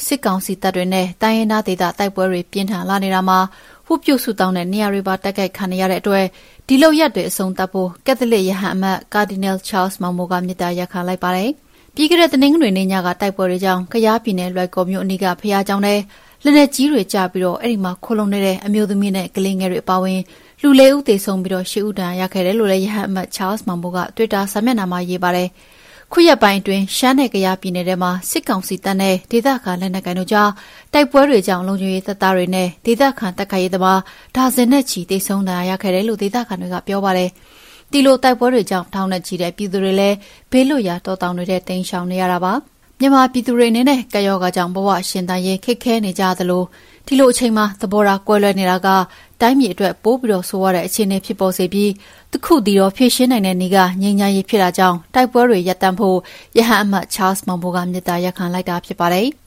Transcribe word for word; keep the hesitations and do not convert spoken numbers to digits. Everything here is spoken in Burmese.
စစ်ကောင်စီတပ်တွေနဲ့တိုင်းရင်းသားဒေသတိုက်ပွဲတွေပြင်းထန်လာနေတာမှာဝှပြုတ်ဆူတောင်းတဲ့နေရာတွေပါတိုက်ခိုက်ခံရတဲ့အတွက်ဒီလိုရက်တွေအဆုံးသတ်ဖို့ကက်သလစ်ရဟန်းအမတ်ကာဒီနယ်ချားလ်မောင်မိုကမြစ်တာရက်ခံလိုက်ပါတယ်။ပြီးကြတဲ့တင်းငွေနေညကတိုက်ပွဲတွေကြောင့်ကရားပြည်နယ်လွိုက်ကော်မြို့အနီးကဖျားကျောင်းထဲလက်နက်ကြီးတွေကျပြီးတော့အဲ့ဒီမှာခိုးလုံနေတဲ့အမျိုးသမီးနဲ့ကလေးငယ်တွေအပါအဝင်လူလေးဦးသေဆုံးပြီးတော့ရှစ်ဦးဒဏ်ရာရခဲ့တယ်လို့လည်းရဟန်းအမတ်ချားလ်မောင်မိုကတွစ်တာစာမျက်နှာမှာရေးပါတယ်။ခုရက်ပိုင်းအတွင်းရှမ်းနယ်ကရားပြည်နယ်ထဲမှာစစ်ကောင်စီတပ်နဲ့ဒေသခံလက်နက်ကိုင်တို့ကြားတိုက်ပွဲတွေကြောင့်လုံခြုံရေးတပ်သားတွေနဲ့ဒေသခံတပ်ခရေးသမားဒါဇင်နဲ့ချီတိတ်ဆုံးဒဏ်ရာရခဲ့တယ်လို့ဒေသခံတွေကပြောပါတယ်။ဒီလိုတိုက်ပွဲတွေကြောင့်ထောင်နဲ့ချီတဲ့ပြည်သူတွေလည်းဘေးလွတ်ရာတောတောင်တွေထဲတိမ်းရှောင်နေရတာပါ။မြန်မာပြည်သူတွေအနေနဲ့ကရောဂါကြောင့်ဘဝရှင်သန်ရေးခက်ခဲနေကြသလိုဒီလိုအချိန်မှာသဘောထားကွဲလွဲနေတာကတိုင်းပြည်အတွက်ပိုးပြီးတော့ဆိုးရတဲ့အခြေအနေဖြစ်ပေါ်စေပြီးတခုတည်းတော့ဖြည့်ရှင်းနိုင်တဲ့နေကငြိမ်းချမ်းရေးဖြစ်တာကြောင့်တိုက်ပွဲတွေရပ်တန့်ဖို့ရဟန်းအမတ်ချားလ်မောင်ဘိုကမြစ်တာရက်ခံလိုက်တာဖြစ်ပါတယ်။